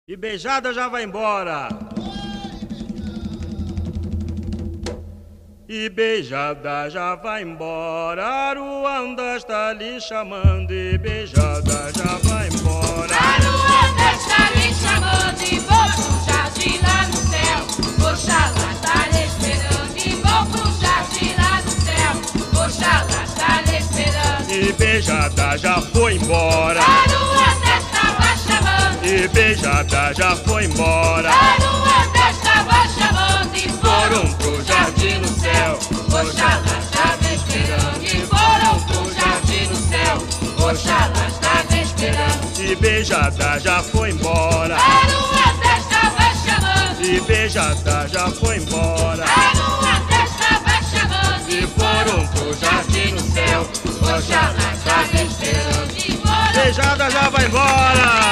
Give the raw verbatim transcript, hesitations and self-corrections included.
E beijada já vai embora. E beijada já vai embora. Aruanda está lhe chamando. E beijada já vai embora. Aruanda está lhe chamando. E vou pro jardim lá no céu. Oxalá está lhe esperando. E vou pro jardim lá no céu. Oxalá está lhe esperando. E beijada já foi embora. Aruanda estava chamando. E beijada já foi embora. Aruanda estava chamando. E Foram pro jardim no céu. Oxalá estava esperando. E foram pro jardim no céu. Oxalá estava esperando. E beijada já foi embora. Aruanda estava chamando. E beijada já foi embora. Aruanda estava chamando. E foram pro jardim no céu. Oxalá estava esperando. E foram Beijada já vai embora.